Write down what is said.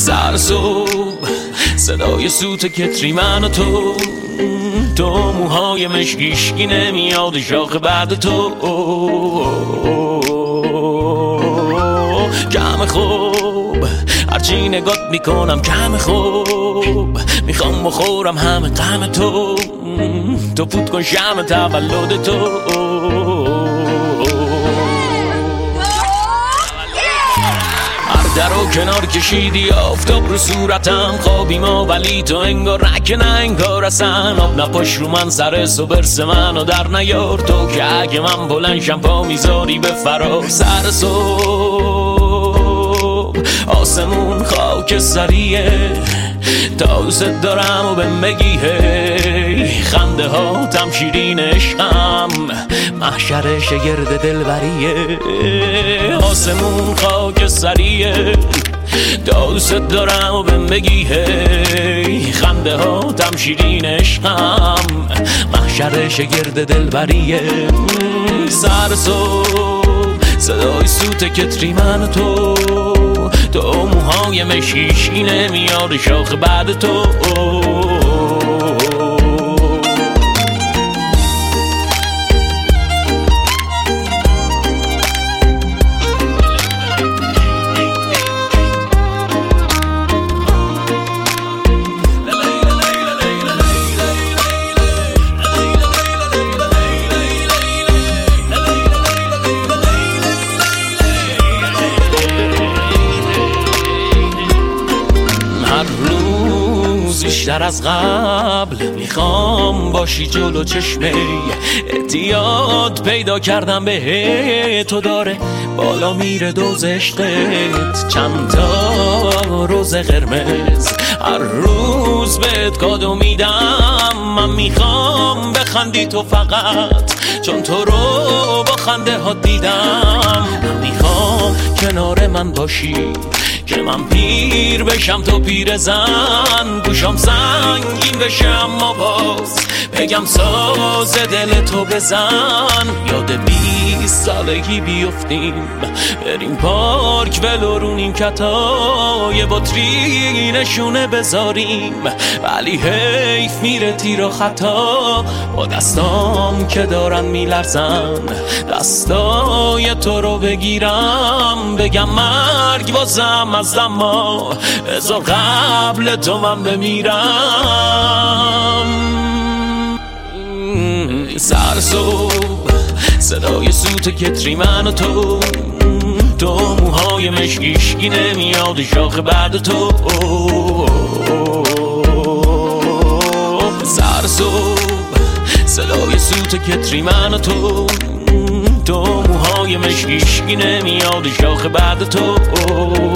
سر صبح صدای سوت کتری من و تو موهای مشکیشکی نمیاد شاخ بعد تو کم خوب هرچی نگات میکنم کم خوب میخوام بخورم همه غم تو فوت کن شمع تولد تو در و کنار کشیدی آفتاب رو صورتم خوابی ما ولی تو انگار رک نه انگار اصلا آب نپاش رو من سر برس منو در نیار تو که اگه من بلنشم پا میذاری به فرار سر صبح آسمون خاک سریه تا دوست دارم و بهم بگی هی خنده ها تم شیرین عشقم محشر شگرد دلبریه آسمون خاک سریه تا دوست دارم و بهم بگی هی خنده ها تم شیرین عشقم محشر شگرد دلبریه سر صبح صدای سوت کتری من و تو موهای مشیشی نمیاد شاخ بعد تو هر روز بیشتر از قبل میخوام باشی جلو چشمه اعتیاد پیدا کردم به تو داره بالا میره دوز عشقت چند تا روز قرمز هر روز بهت کادو میدم من میخوام بخندی تو فقط چون تو رو با خنده ها دیدم من میخوام کنار من باشی که من پیر بشم تو پیر زن گوشم سنگین بشه اما باز بگم ساز دل تو بزن یاد 20 سالگی بیفتیم بریم پارک ولورونیم کتا یه بطری نشونه بذاریم ولی حیف میره تیر و خطا با دستام که دارن میلرزن دستای تو رو بگیرم بگم مرگ بازم از اما بذار قبل تو من بمیرم سر صبح صدای سوت کتری من و تو موهای مشکیشکی نمیاد شاخ بعد تو سر صبح صدای سوت کتری من و تو موهای مشکیشکی نمیاد شاخ بعد تو